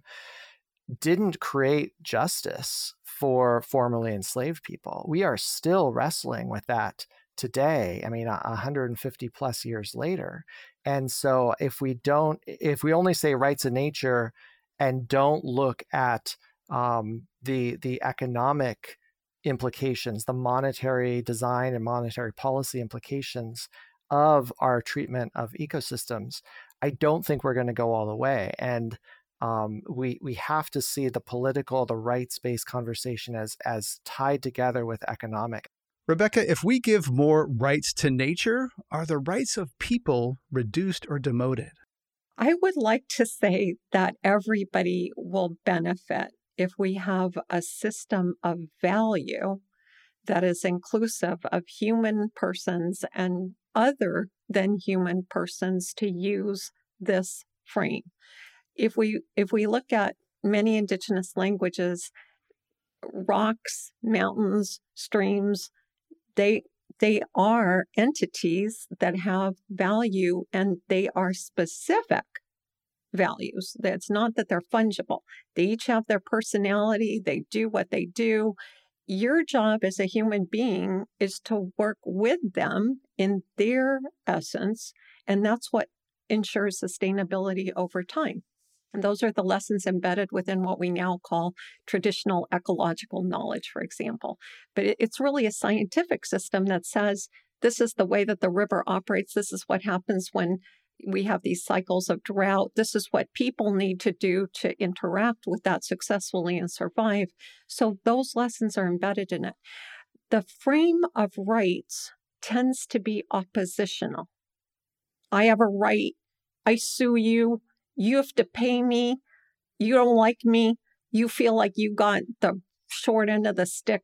didn't create justice for formerly enslaved people. We are still wrestling with that today. I mean, one hundred fifty plus years later. And so if we don't, if we only say rights of nature and don't look at um, the the economic implications, the monetary design and monetary policy implications of our treatment of ecosystems, I don't think we're going to go all the way. And um, we we have to see the political, the rights-based conversation as as tied together with economic. Rebecca, if we give more rights to nature, are the rights of people reduced or demoted? I would like to say that everybody will benefit if we have a system of value that is inclusive of human persons and other than human persons to use this frame. If we if we look at many indigenous languages, rocks, mountains, streams, They they are entities that have value, and they are specific values. It's not that they're fungible. They each have their personality. They do what they do. Your job as a human being is to work with them in their essence, and that's what ensures sustainability over time. And those are the lessons embedded within what we now call traditional ecological knowledge, for example. But it's really a scientific system that says this is the way that the river operates. This is what happens when we have these cycles of drought. This is what people need to do to interact with that successfully and survive. So those lessons are embedded in it. The frame of rights tends to be oppositional. I have a right. I sue you. You have to pay me. You don't like me. You feel like you got the short end of the stick.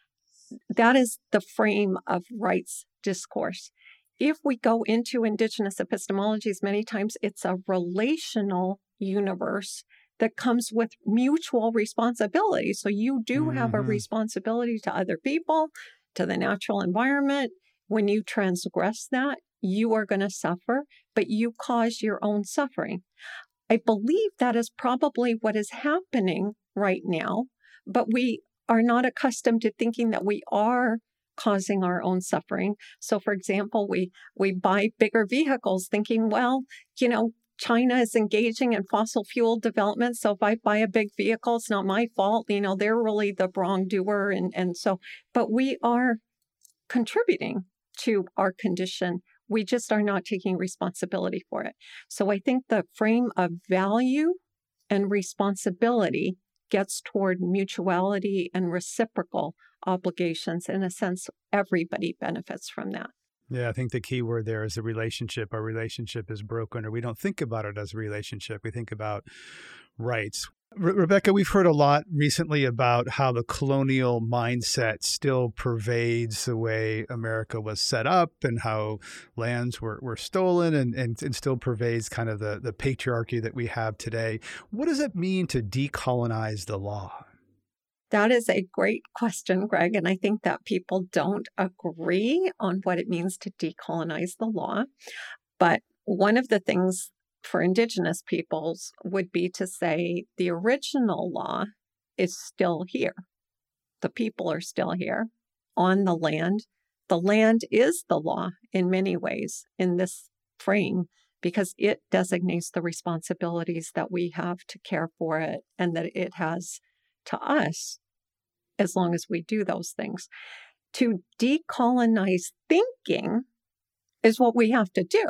That is the frame of rights discourse. If we go into indigenous epistemologies, many times it's a relational universe that comes with mutual responsibility. So you do mm-hmm. have a responsibility to other people, to the natural environment. When you transgress that, you are going to suffer, but you cause your own suffering. I believe that is probably what is happening right now, but we are not accustomed to thinking that we are causing our own suffering. So, for example, we we buy bigger vehicles thinking, well, you know, China is engaging in fossil fuel development. So if I buy a big vehicle, it's not my fault. You know, they're really the wrongdoer. And, and so, but we are contributing to our condition. We just are not taking responsibility for it. So I think the frame of value and responsibility gets toward mutuality and reciprocal obligations. In a sense, everybody benefits from that. Yeah, I think the key word there is the relationship. Our relationship is broken, or we don't think about it as a relationship. We think about rights. Re- Rebecca, we've heard a lot recently about how the colonial mindset still pervades the way America was set up and how lands were, were stolen and, and, and still pervades kind of the, the patriarchy that we have today. What does it mean to decolonize the law? That is a great question, Greg. And I think that people don't agree on what it means to decolonize the law. But one of the things for Indigenous peoples would be to say the original law is still here. The people are still here on the land. The land is the law in many ways in this frame because it designates the responsibilities that we have to care for it and that it has to us as long as we do those things. To decolonize thinking is what we have to do.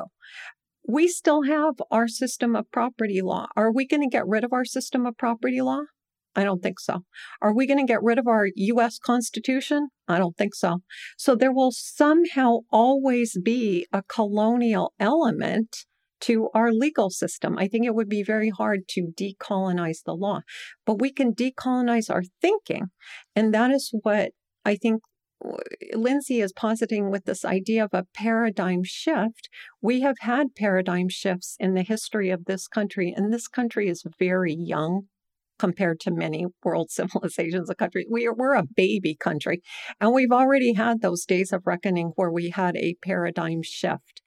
We still have our system of property law. Are we going to get rid of our system of property law? I don't think so. Are we going to get rid of our U S Constitution? I don't think so. So there will somehow always be a colonial element to our legal system. I think it would be very hard to decolonize the law, but we can decolonize our thinking. And that is what I think Lindsay is positing with this idea of a paradigm shift. We have had paradigm shifts in the history of this country, and this country is very young compared to many world civilizations of countries. We are, we're a baby country, and we've already had those days of reckoning where we had a paradigm shift.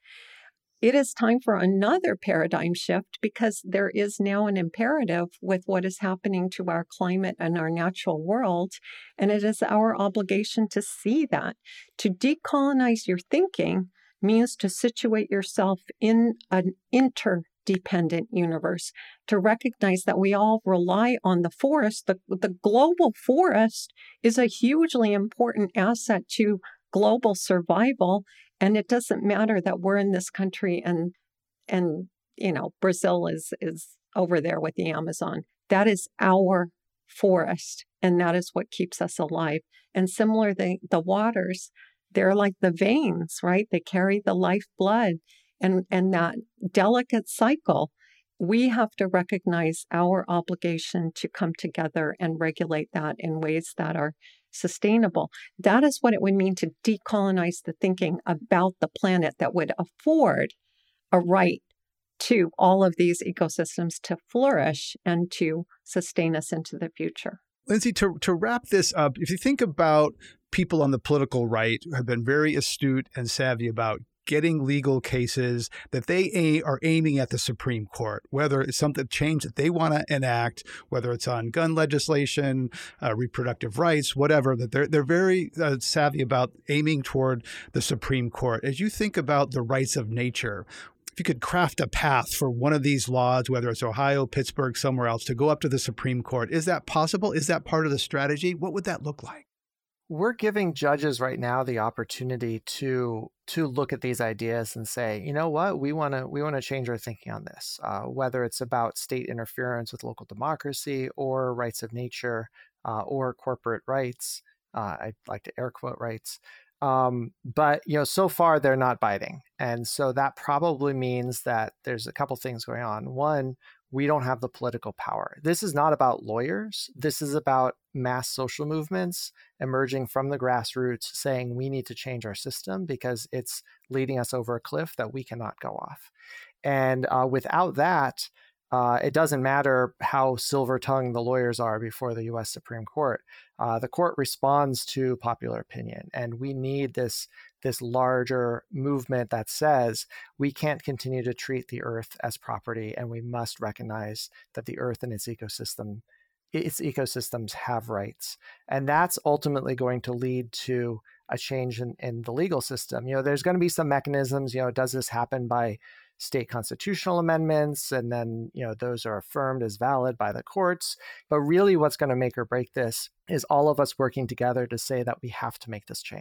It is time for another paradigm shift because there is now an imperative with what is happening to our climate and our natural world. And it is our obligation to see that. To decolonize your thinking means to situate yourself in an interdependent universe, to recognize that we all rely on the forest. The, the global forest is a hugely important asset to global survival. And it doesn't matter that we're in this country and, and you know, Brazil is is over there with the Amazon. That is our forest, and that is what keeps us alive. And similar, the, the waters, they're like the veins, right? They carry the lifeblood and, and that delicate cycle. We have to recognize our obligation to come together and regulate that in ways that are sustainable. That is what it would mean to decolonize the thinking about the planet that would afford a right to all of these ecosystems to flourish and to sustain us into the future. Lindsay, to, to wrap this up, if you think about people on the political right who have been very astute and savvy about getting legal cases that they a- are aiming at the Supreme Court, whether it's something change that they want to enact, whether it's on gun legislation, uh, reproductive rights, whatever, that they're they're very uh, savvy about aiming toward the Supreme Court. As you think about the rights of nature, if you could craft a path for one of these laws, whether it's Ohio, Pittsburgh, somewhere else, to go up to the Supreme Court, is that possible? Is that part of the strategy? What would that look like? We're giving judges right now the opportunity to to look at these ideas and say, you know what, we want to we want to change our thinking on this, uh, whether it's about state interference with local democracy or rights of nature uh, or corporate rights. Uh, I'd like to air quote rights. Um, but, you know, so far they're not biting. And so that probably means that there's a couple things going on. One, we don't have the political power. This is not about lawyers. This is about mass social movements emerging from the grassroots saying we need to change our system because it's leading us over a cliff that we cannot go off. And uh, without that, uh, it doesn't matter how silver-tongued the lawyers are before the U S Supreme Court. Uh, the court responds to popular opinion, and we need this this larger movement that says we can't continue to treat the earth as property, and we must recognize that the earth and its ecosystem, its ecosystems have rights. And that's ultimately going to lead to a change in, in the legal system. You know, there's going to be some mechanisms, you know, does this happen by state constitutional amendments? And then, you know, those are affirmed as valid by the courts. But really what's going to make or break this is all of us working together to say that we have to make this change.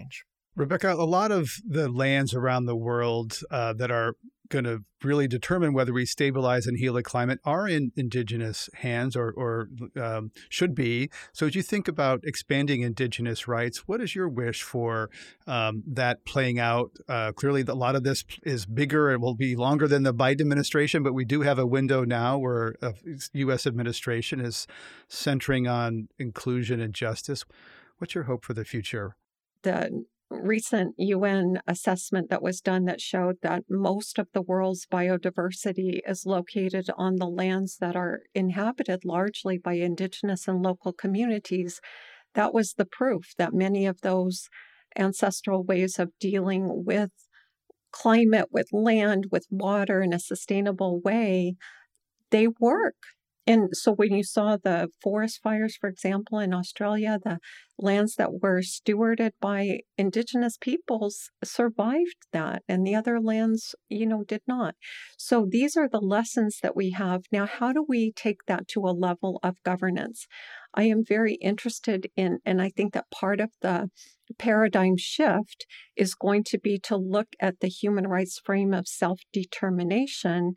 Rebecca, a lot of the lands around the world uh, that are going to really determine whether we stabilize and heal the climate are in indigenous hands or, or um, should be. So as you think about expanding indigenous rights, what is your wish for um, that playing out? Uh, clearly, a lot of this is bigger and will be longer than the Biden administration, but we do have a window now where a U S administration is centering on inclusion and justice. What's your hope for the future? The recent U N assessment that was done that showed that most of the world's biodiversity is located on the lands that are inhabited largely by indigenous and local communities. That was the proof that many of those ancestral ways of dealing with climate, with land, with water in a sustainable way, they work. And so when you saw the forest fires, for example, in Australia, the lands that were stewarded by indigenous peoples survived that, and the other lands, you know, did not. So these are the lessons that we have. Now, how do we take that to a level of governance? I am very interested in, and I think that part of the paradigm shift is going to be to look at the human rights frame of self-determination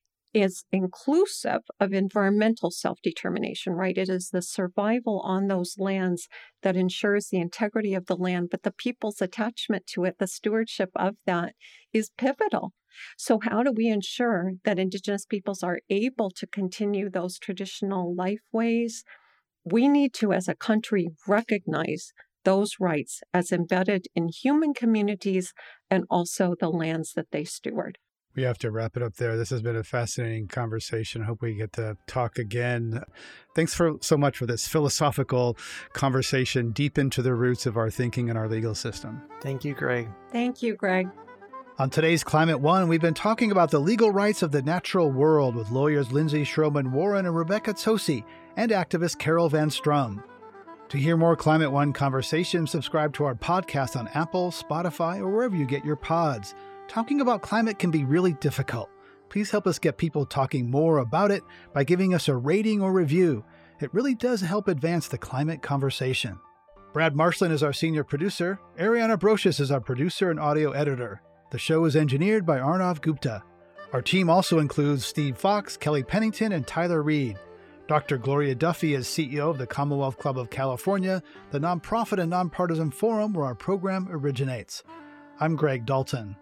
is inclusive of environmental self-determination, right? It is the survival on those lands that ensures the integrity of the land, but the people's attachment to it, the stewardship of that is pivotal. So how do we ensure that Indigenous peoples are able to continue those traditional life ways? We need to, as a country, recognize those rights as embedded in human communities and also the lands that they steward. We have to wrap it up there. This has been a fascinating conversation. I hope we get to talk again. Thanks for so much for this philosophical conversation deep into the roots of our thinking and our legal system. Thank you, Greg. Thank you, Greg. On today's Climate One, we've been talking about the legal rights of the natural world with lawyers Lindsay Schroman Warren and Rebecca Tsosie and activist Carol Van Strum. To hear more Climate One conversations, subscribe to our podcast on Apple, Spotify, or wherever you get your pods. Talking about climate can be really difficult. Please help us get people talking more about it by giving us a rating or review. It really does help advance the climate conversation. Brad Marshland is our senior producer. Ariana Brocious is our producer and audio editor. The show is engineered by Arnav Gupta. Our team also includes Steve Fox, Kelly Pennington, and Tyler Reed. Doctor Gloria Duffy is C E O of the Commonwealth Club of California, the nonprofit and nonpartisan forum where our program originates. I'm Greg Dalton.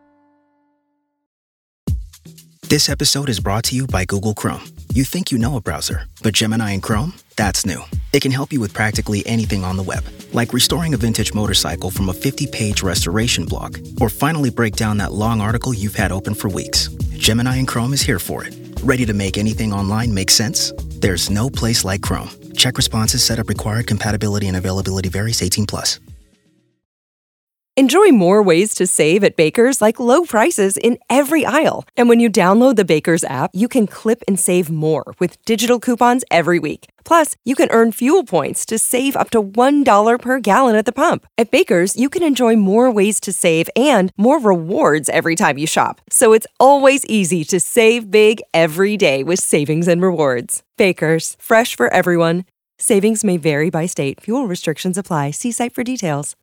This episode is brought to you by Google Chrome. You think you know a browser, but Gemini and Chrome? That's new. It can help you with practically anything on the web, like restoring a vintage motorcycle from a fifty-page restoration blog, or finally break down that long article you've had open for weeks. Gemini and Chrome is here for it. Ready to make anything online make sense? There's no place like Chrome. Check responses, setup required, compatibility and availability varies, eighteen plus. Enjoy more ways to save at Baker's, like low prices in every aisle. And when you download the Baker's app, you can clip and save more with digital coupons every week. Plus, you can earn fuel points to save up to one dollar per gallon at the pump. At Baker's, you can enjoy more ways to save and more rewards every time you shop. So it's always easy to save big every day with savings and rewards. Baker's, fresh for everyone. Savings may vary by state. Fuel restrictions apply. See site for details.